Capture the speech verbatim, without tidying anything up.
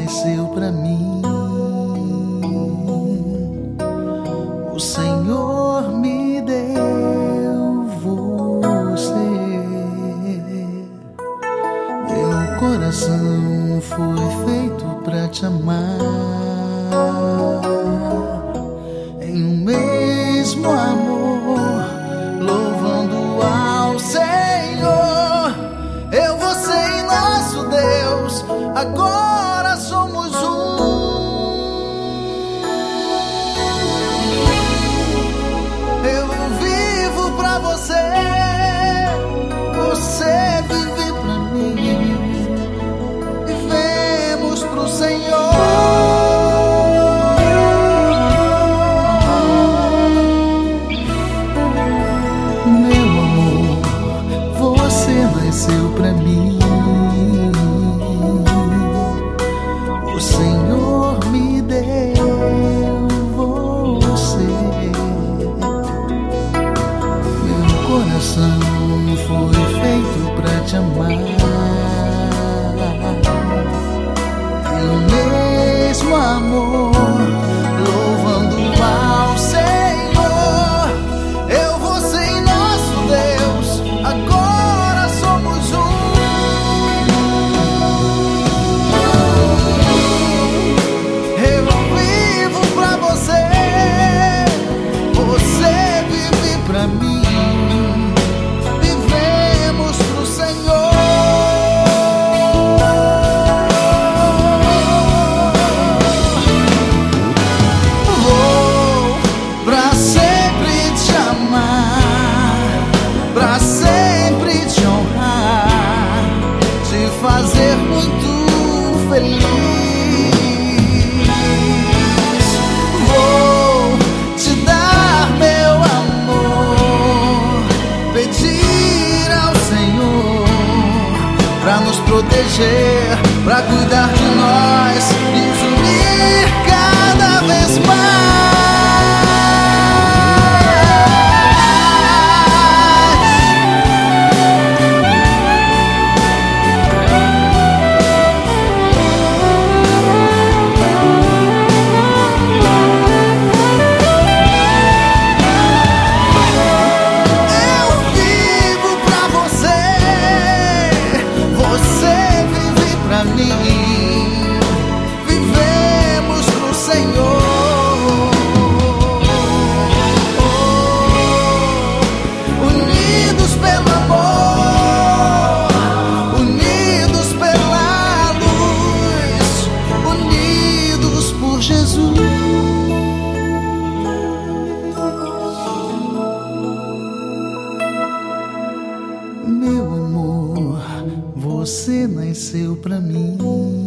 nasceu pra mim. O Senhor me deu você. Meu coração foi feito pra te amar. Em um mesmo amor, louvando ao Senhor. Eu, você e nosso Deus, agora somos um. Eu vivo pra você, você vive pra mim. Vivemos pro Senhor. Meu amor, você nasceu pra mim. O Senhor me deu você. Meu coração foi feito pra te amar. Em um mesmo amor, louvando ao Senhor. Eu, você e nosso Deus, agora somos um. Eu vivo pra você, você vive pra mim. Vivemos pro Senhor. Vou pra sempre te amar, pra sempre te honrar, te fazer muito feliz. Vou te dar meu amor, pedir ao Senhor pra nos proteger, pra cuidar de nós e nos unir cada vez mais. Vivemos pro Senhor. Unidos pelo amor, unidos pela luz, unidos por Jesus. Meu amor, você nasceu pra mim.